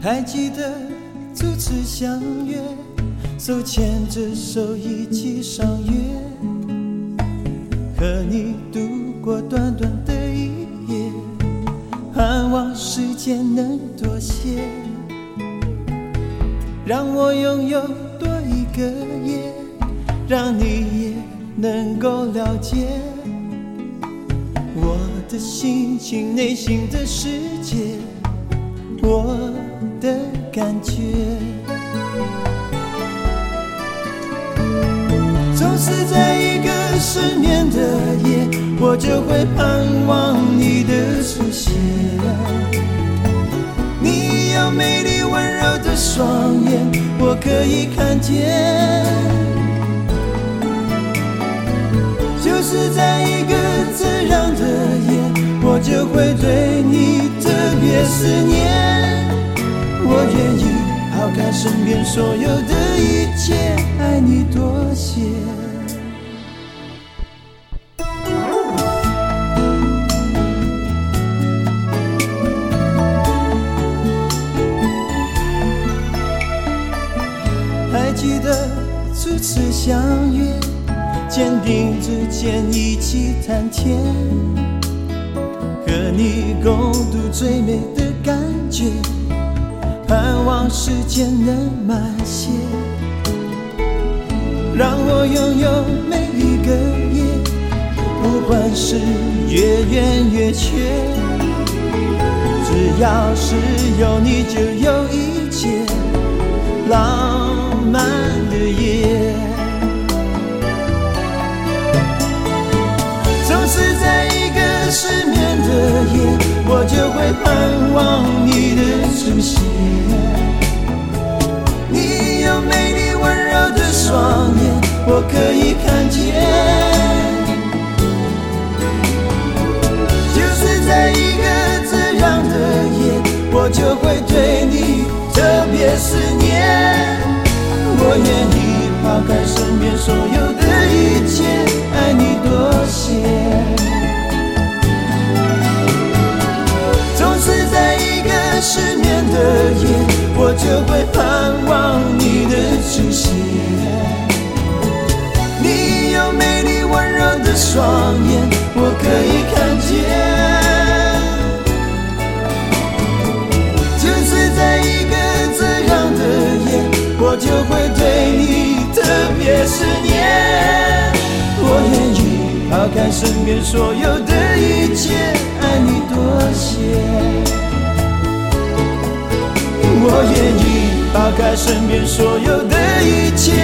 还记得初次相约，手牵着手一起赏月，和你度过短短的一夜，盼望时间能多些，让我拥有多一个夜，让你也能够了解我的心情，内心的世界，我的感觉。总是在一个失眠的夜，我就会盼望你的出现。你有美丽温柔的双眼，我可以看见。就是在一个这样的夜，我就会对你特别思念。我愿意抛开身边所有的一切，爱你多些。还记得初次相约，肩并着肩一起谈天，和你共度最美的感觉，盼望时间能慢些，让我拥有每一个夜，不管是越圆越缺，只要是有你就有一切浪漫的夜。总是在一个失眠的夜，我就会盼望你的出现。你有美丽温柔的双眼，我可以看见。就是在一个这样的夜，我就会对你特别思念。我愿意抛开身边所有的一切，爱你多些。总是在一个失眠的夜，我就会盼望你的出现。你有美丽温柔的双眼，我可以看见。就是在一个这样的夜，我就会对你特别思念。我愿意抛开身边所有的一切，爱你多些。我愿意抛开身边所有的一切，